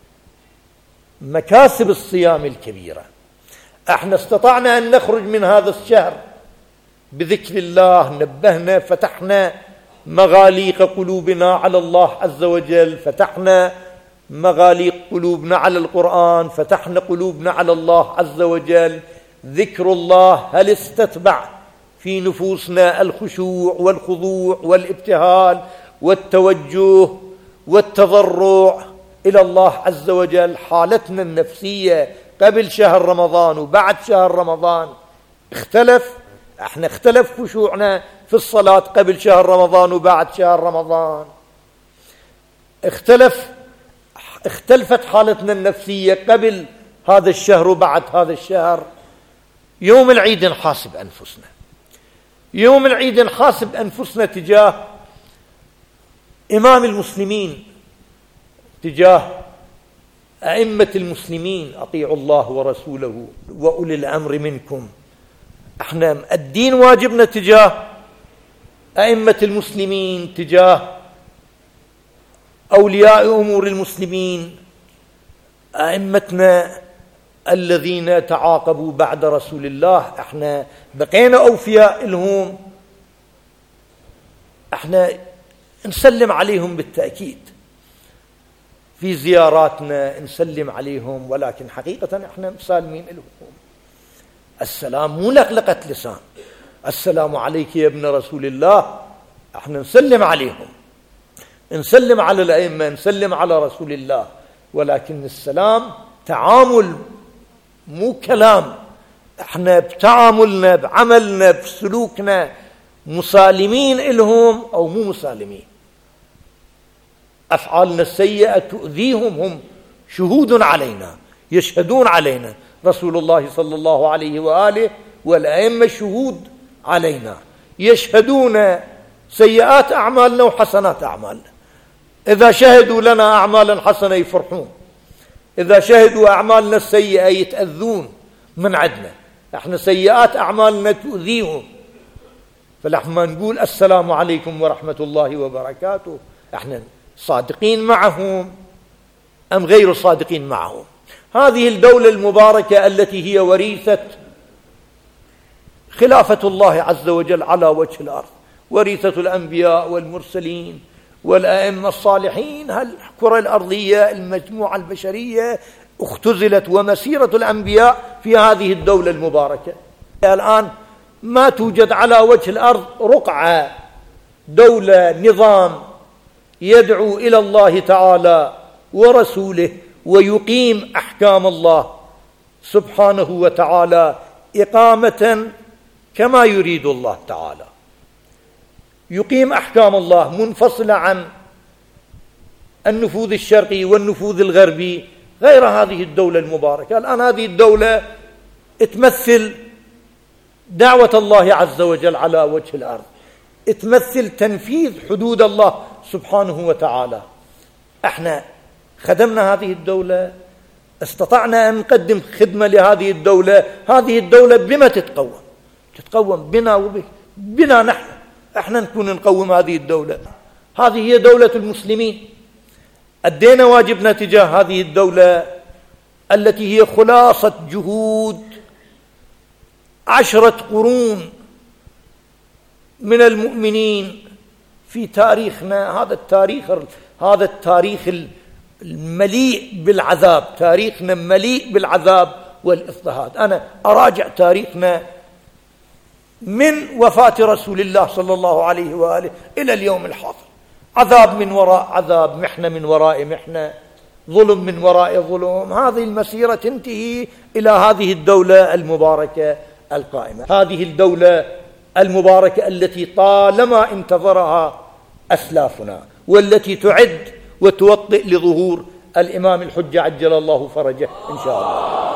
S4: مكاسب الصيام الكبيرة. احنا استطعنا أن نخرج من هذا الشهر بذكر الله، نبهنا، فتحنا مغاليق قلوبنا على الله عز وجل، فتحنا مغاليق قلوبنا على القرآن، فتحنا قلوبنا على الله عز وجل. ذكر الله هل استتبع في نفوسنا الخشوع والخضوع والابتهال والتوجه والتضرع إلى الله عز وجل؟ حالتنا النفسية قبل شهر رمضان وبعد شهر رمضان اختلف. احنا اختلف خشوعنا في الصلاة قبل شهر رمضان وبعد شهر رمضان. اختلفت حالتنا النفسية قبل هذا الشهر وبعد هذا الشهر. يوم العيد نحاسب أنفسنا. يوم العيد نحاسب أنفسنا تجاه إمام المسلمين، تجاه أئمة المسلمين. أطيعوا الله ورسوله وأولي الأمر منكم. احنا مؤدين واجبنا تجاه أئمة المسلمين، تجاه أولياء أمور المسلمين، أئمتنا الذين تعاقبوا بعد رسول الله. احنا بقينا أوفياء لهم، احنا نسلم عليهم بالتأكيد في زياراتنا، نسلم عليهم، ولكن حقيقة احنا مسالمين لهم. السلام مو لقلقة لسان. السلام عليك يا ابن رسول الله، احنا نسلم عليهم، نسلم على الأئمة، نسلم على رسول الله، ولكن السلام تعامل مو كلام. احنا بتعاملنا بعملنا بسلوكنا مسالمين لهم أو مو مسالمين. أفعالنا السيئة تؤذيهم، هم شهود علينا، يشهدون علينا. رسول الله صلى الله عليه وآله والأئمة شهود علينا، يشهدون سيئات أعمالنا وحسنات أعمالنا. إذا شهدوا لنا أعمالا حسنة يفرحون، إذا شهدوا أعمالنا السيئة يتأذون من عندنا. احنا سيئات أعمالنا تؤذيهم، فلما نقول السلام عليكم ورحمة الله وبركاته، احنا صادقين معهم أم غير صادقين معهم؟ هذه الدولة المباركة التي هي وريثة خلافة الله عز وجل على وجه الأرض، وريثة الأنبياء والمرسلين والأئمة الصالحين. هالكرة الأرضية المجموعة البشرية اختزلت، ومسيرة الأنبياء في هذه الدولة المباركة. الآن ما توجد على وجه الأرض رقعة، دولة، نظام يدعو إلى الله تعالى ورسوله ويقيم أحكام الله سبحانه وتعالى إقامة كما يريد الله تعالى، يقيم أحكام الله منفصلة عن النفوذ الشرقي والنفوذ الغربي، غير هذه الدولة المباركة. الآن هذه الدولة تمثل دعوة الله عز وجل على وجه الأرض، تمثل تنفيذ حدود الله سبحانه وتعالى. احنا خدمنا هذه الدولة، استطعنا أن نقدم خدمة لهذه الدولة. هذه الدولة بما تتقوم؟ تتقوم بنا وبنا نحن، احنا نكون نقوم هذه الدولة. هذه هي دولة المسلمين. أدينا واجبنا تجاه هذه الدولة التي هي خلاصة جهود 10 قرون من المؤمنين في تاريخنا. هذا التاريخ المليء بالعذاب، تاريخنا مليء بالعذاب والاضطهاد. أنا أراجع تاريخنا من وفاة رسول الله صلى الله عليه وآله إلى اليوم الحاضر، عذاب من وراء عذاب، محنة من وراء محنة، ظلم من وراء ظلم. هذه المسيرة تنتهي إلى هذه الدولة المباركة القائمة، هذه الدولة المباركة التي طالما انتظرها أسلافنا، والتي تعد وتوطئ لظهور الإمام الحجة عجل الله فرجه إن شاء الله.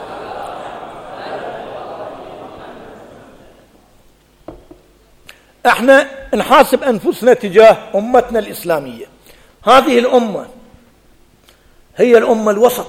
S4: احنا نحاسب أنفسنا تجاه أمتنا الإسلامية. هذه الأمة هي الأمة الوسط،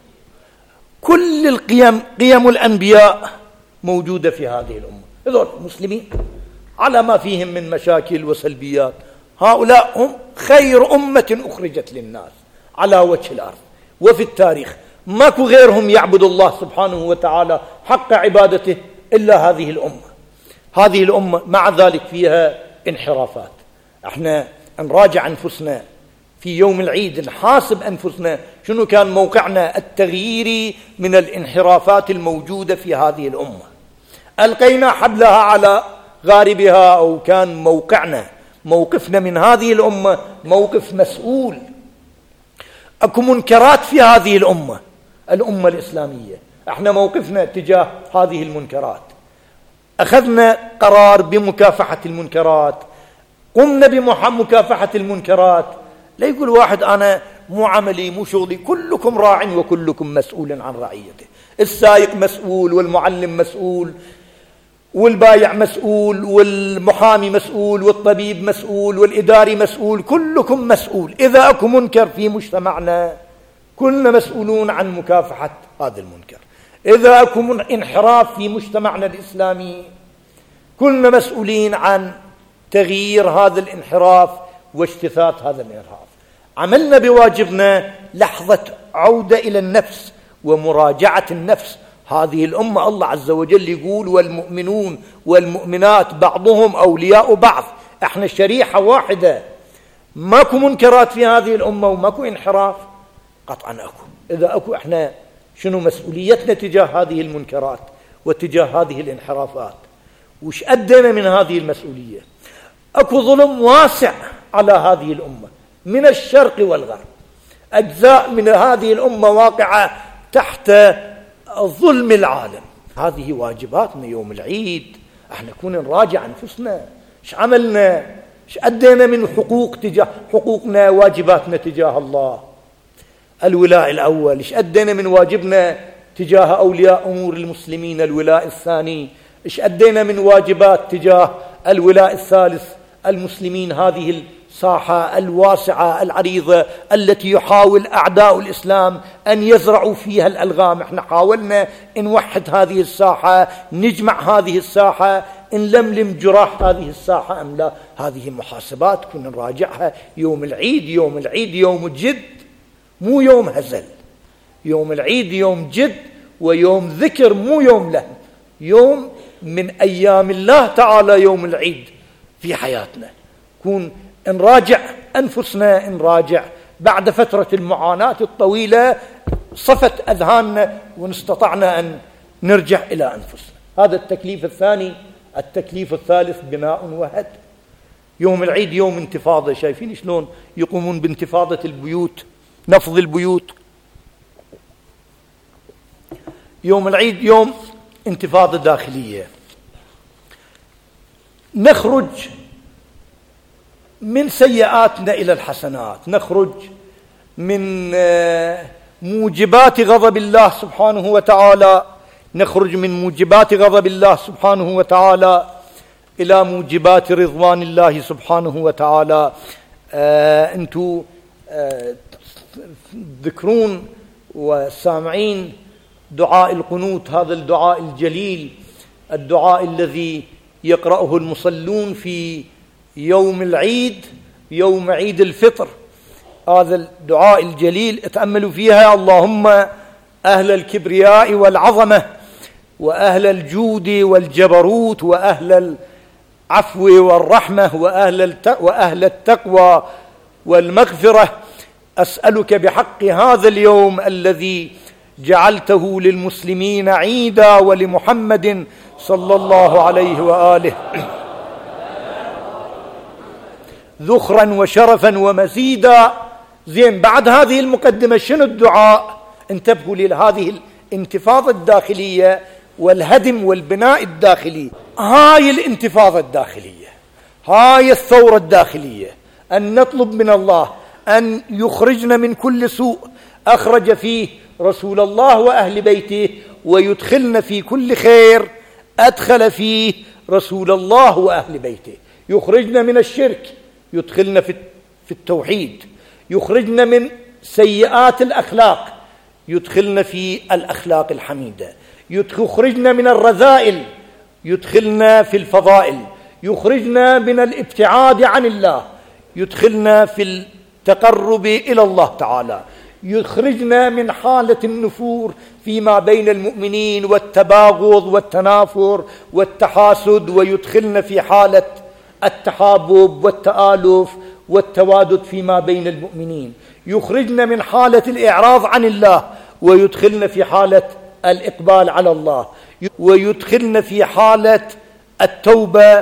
S4: كل قيم الأنبياء موجودة في هذه الأمة. هذول مسلمين على ما فيهم من مشاكل وسلبيات، هؤلاء هم خير أمة أخرجت للناس على وجه الأرض وفي التاريخ. ماكو غيرهم يعبد الله سبحانه وتعالى حق عبادته إلا هذه الأمة. هذه الأمة مع ذلك فيها انحرافات. احنا نراجع أنفسنا في يوم العيد، نحاسب أنفسنا شنو كان موقعنا التغييري من الانحرافات الموجودة في هذه الأمة. ألقينا حبلها على غاربها، أو كان موقفنا من هذه الأمة موقف مسؤول. أكو منكرات في هذه الأمة الإسلامية، احنا موقفنا تجاه هذه المنكرات. أخذنا قرار بمكافحة المنكرات، قمنا بمكافحة المنكرات. لا يقول واحد أنا مو عملي مو شغلي. كلكم راع وكلكم مسؤول عن رعيته. السائق مسؤول، والمعلم مسؤول، والبايع مسؤول، والمحامي مسؤول، والطبيب مسؤول، والإداري مسؤول. كلكم مسؤول. إذا أكو منكر في مجتمعنا كلنا مسؤولون عن مكافحة هذا المنكر. إذا أكو انحراف في مجتمعنا الإسلامي كلنا مسؤولين عن تغيير هذا الانحراف واجتثاث هذا الانحراف. عملنا بواجبنا لحظة عودة إلى النفس ومراجعة النفس. هذه الأمة الله عز وجل يقول والمؤمنون والمؤمنات بعضهم أولياء بعض. احنا شريحة واحدة، ماكو منكرات في هذه الأمة وماكو انحراف. قطعا أكو. إذا أكو احنا شنو مسؤوليتنا تجاه هذه المنكرات وتجاه هذه الانحرافات؟ وش أدينا من هذه المسؤولية؟ أكو ظلم واسع على هذه الأمة من الشرق والغرب. أجزاء من هذه الأمة واقعة تحت ظلم العالم. هذه واجباتنا يوم العيد. احنا كنا نراجع أنفسنا، ايش عملنا، ايش أدينا من حقوق تجاه حقوقنا، واجباتنا تجاه الله. الولاء الأول، ايش أدينا من واجبنا تجاه أولياء أمور المسلمين. الولاء الثاني، ايش أدينا من واجبات تجاه الولاء الثالث المسلمين. هذه الساحة الواسعة العريضة التي يحاول أعداء الإسلام أن يزرعوا فيها الألغام. احنا حاولنا نوحد هذه الساحة، نجمع هذه الساحة، نلملم جراح هذه الساحة أم لا. هذه محاسبات كنا نراجعها يوم العيد. يوم العيد يوم جد، مو يوم هزل. يوم العيد يوم جد ويوم ذكر، مو يوم لهو. يوم من أيام الله تعالى يوم العيد في حياتنا. كون نراجع أنفسنا، نراجع بعد فترة المعاناة الطويلة صفت أذهاننا ونستطعنا أن نرجع إلى أنفسنا. هذا التكليف الثاني. التكليف الثالث بناء وهدم. يوم العيد يوم انتفاضة. شايفين شلون يقومون بانتفاضة البيوت، نفض البيوت. يوم العيد يوم انتفاضة داخلية. نخرج من سيئاتنا إلى الحسنات، نخرج من موجبات غضب الله سبحانه وتعالى، نخرج من موجبات غضب الله سبحانه وتعالى إلى موجبات رضوان الله سبحانه وتعالى. أنتم تذكرون وسامعين دعاء القنوت، هذا الدعاء الجليل، الدعاء الذي يقرأه المصلون في يوم العيد يوم عيد الفطر، هذا الدعاء الجليل اتأملوا فيها: اللهم أهل الكبرياء والعظمة وأهل الجود والجبروت وأهل العفو والرحمة وأهل التقوى والمغفرة، أسألك بحق هذا اليوم الذي جعلته للمسلمين عيدا ولمحمد صلى الله عليه وآله ذخرا وشرفا ومزيدا. زين، بعد هذه المقدمة شنو الدعاء؟ انتبهوا لهذه الانتفاضة الداخلية والهدم والبناء الداخلي. هاي الانتفاضة الداخلية، هاي الثورة الداخلية، أن نطلب من الله أن يخرجنا من كل سوء أخرج فيه رسول الله وأهل بيته، ويدخلنا في كل خير أدخل فيه رسول الله وأهل بيته. يخرجنا من الشرك، يدخلنا في التوحيد. يخرجنا من سيئات الأخلاق، يدخلنا في الأخلاق الحميدة. يخرجنا من الرذائل، يدخلنا في الفضائل. يخرجنا من الابتعاد عن الله، يدخلنا في التقرب إلى الله تعالى. يخرجنا من حالة النفور فيما بين المؤمنين والتباغض والتنافر والتحاسد، ويدخلنا في حالة التحابب والتآلف والتوادد فيما بين المؤمنين. يخرجنا من حالة الإعراض عن الله، ويدخلنا في حالة الإقبال على الله. ويدخلنا في حالة التوبة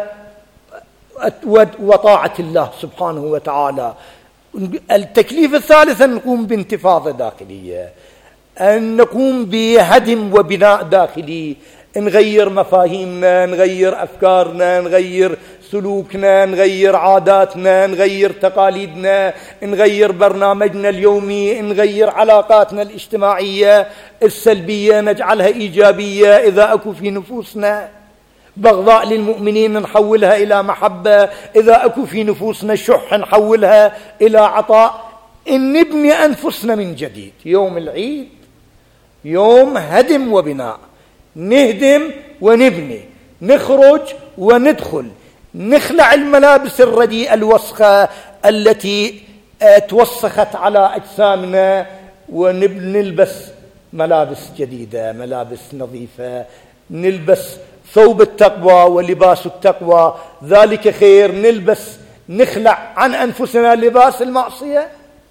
S4: وطاعة الله سبحانه وتعالى. التكليف الثالث أن نقوم بانتفاضة داخلية، أن نقوم بهدم وبناء داخلي، نغير مفاهيمنا، نغير أفكارنا، نغير سلوكنا، نغير عاداتنا، نغير تقاليدنا، نغير برنامجنا اليومي، نغير علاقاتنا الاجتماعية السلبية نجعلها إيجابية. إذا أكو في نفوسنا بغضاء للمؤمنين نحولها إلى محبة، إذا أكو في نفوسنا شح نحولها إلى عطاء. إن نبني أنفسنا من جديد. يوم العيد يوم هدم وبناء، نهدم ونبني، نخرج وندخل، نخلع الملابس الرديئة الوسخة التي توسخت على أجسامنا، ونلبس ملابس جديدة، ملابس نظيفة، نلبس ثوب التقوى ولباس التقوى، ذلك خير. نخلع عن أنفسنا لباس المعصية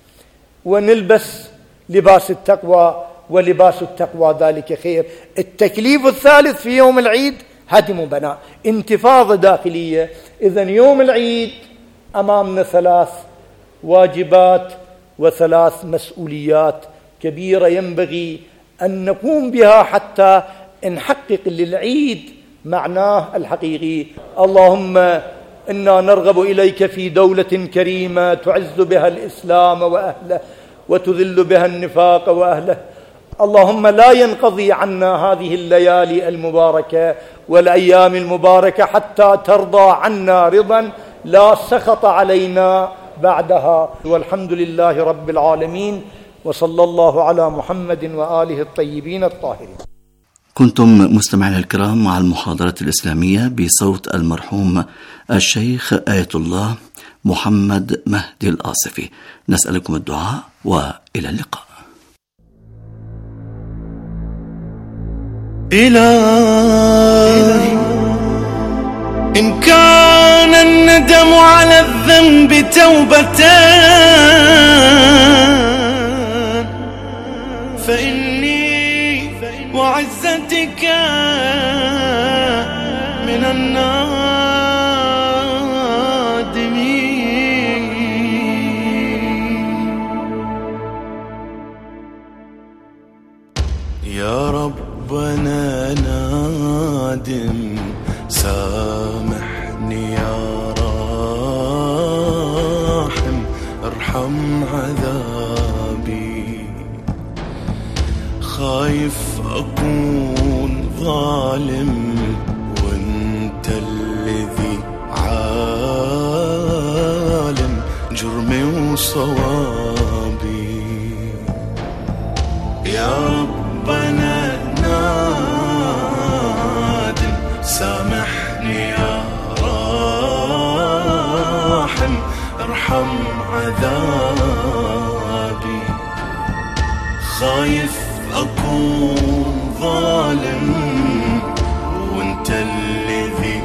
S4: ونلبس لباس التقوى، ولباس التقوى ذلك خير. التكليف الثالث في يوم العيد هدم وبناء، انتفاضة داخلية. إذن يوم العيد أمامنا 3 واجبات و3 مسؤوليات كبيرة ينبغي أن نقوم بها حتى نحقق للعيد معناه الحقيقي. اللهم إنا نرغب إليك في دولة كريمة تعز بها الإسلام وأهله وتذل بها النفاق وأهله. اللهم لا ينقضي عنا هذه الليالي المباركة والأيام المباركة حتى ترضى عنا رضا لا سخط علينا بعدها. والحمد لله رب العالمين، وصلى الله على محمد وآله الطيبين الطاهرين.
S5: كنتم مستمعين الكرام مع المحاضرة الإسلامية بصوت المرحوم الشيخ آية الله محمد مهدي الآصفي. نسألكم الدعاء وإلى اللقاء.
S6: إلهي إن كان الندم على الذنب توبتان، فإني وعزتك من النادمين. يا ربنا نادم سامحني يا راحم ارحم عذابي، خايف أكون ظالم وانت الذي عالم جرمي وصوابي. يا ربنا نادم سامحني يا راحم ارحم ارحم عذابي. خايف أكون ظالم وانت الذي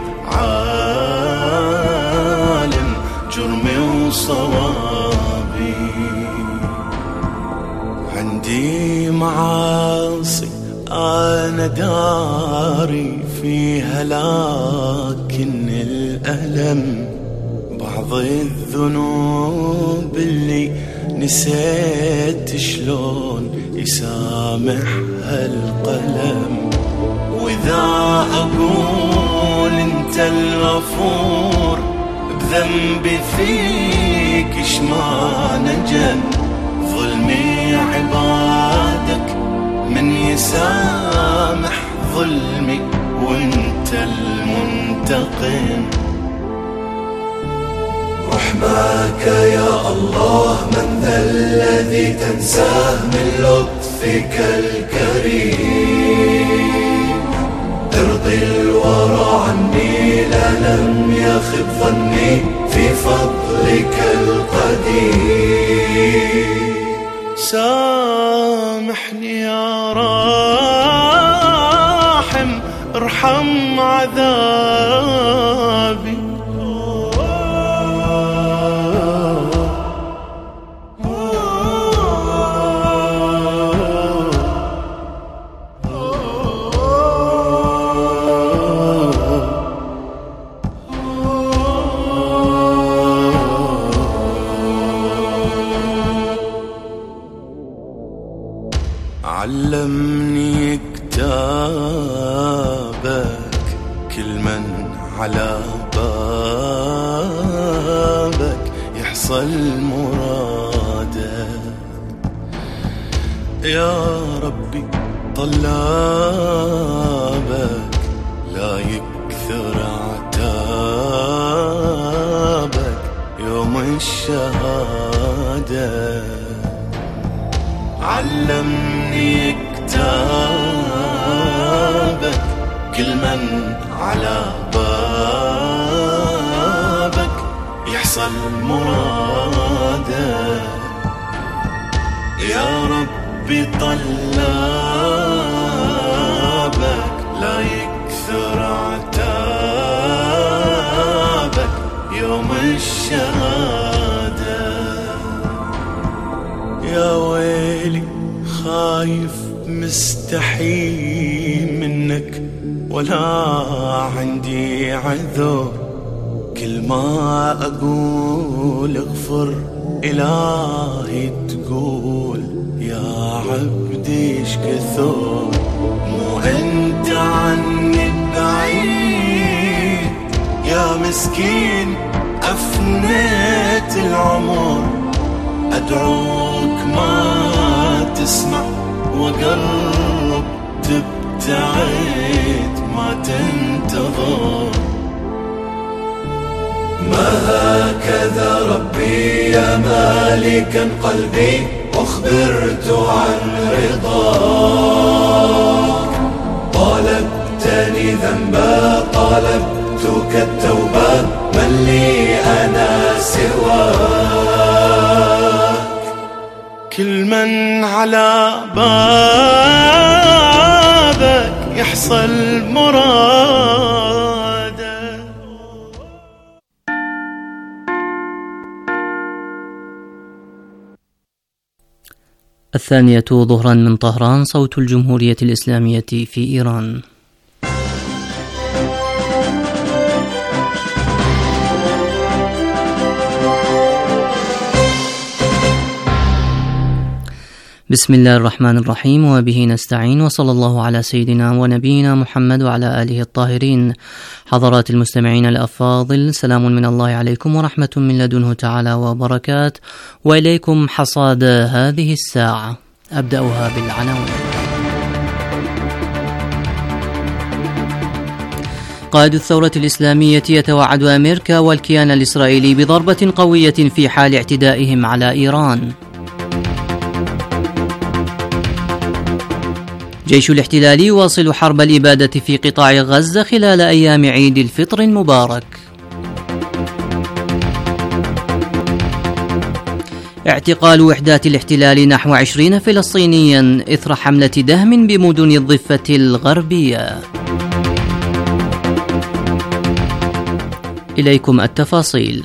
S6: عالم جرمي وصوابي. عندي معاصي أنا داري فيها، لكن الألم بعض الذنوب اللي نسيت شلون يسامحها القلم. وإذا أقول أنت الغفور بذنبي فيك إشما نجا. ظلمي عبادك من يسامح ظلمي وانت المنتقم.
S7: رحماك يا الله من ذا الذي تنساه من لطفك الكريم. ارضي الورى عني لا لم يخب ظني في فضلك القديم.
S6: سامحني يا راحم ارحم عذابي. علمني كتابك كل من على بابك يحصل مرادك. يا ربي طلابك لا يكثر عتابك يوم الشهادة. علمني كتابك كل من على بابك يحصل مراده. يا ربي طلابك لا يكثر عتابك يوم الشهادة. يا ويلي خايف مستحي منك ولا عندي عذر. كل ما أقول اغفر إلهي تقول يا عبدي ايش كثر. مو أنت عني بعيد يا مسكين أفنيت العمر. أدعوك ما تسمع وقرب تبتعد ما تنتظر.
S7: ما هكذا ربي يا مالكا قلبي أخبرت عن رضاك. طالبتني ذنبا طالبتك التوبة من لي أنا سواك.
S6: كل من على بابك يحصل مراده.
S1: الثانية ظهرا من طهران، صوت الجمهورية الإسلامية في إيران. بسم الله الرحمن الرحيم، وبه نستعين، وصلى الله على سيدنا ونبينا محمد وعلى آله الطاهرين. حضرات المستمعين الأفاضل، سلام من الله عليكم ورحمة من لدنه تعالى وبركات، وإليكم حصاد هذه الساعة. أبدأها بالعناوين. قائد الثورة الإسلامية يتوعد أمريكا والكيان الإسرائيلي بضربة قوية في حال اعتدائهم على إيران. جيش الاحتلال يواصل حرب الإبادة في قطاع غزة خلال أيام عيد الفطر المبارك. اعتقال وحدات الاحتلال نحو 20 فلسطينيا إثر حملة دهم بمدن الضفة الغربية. إليكم التفاصيل.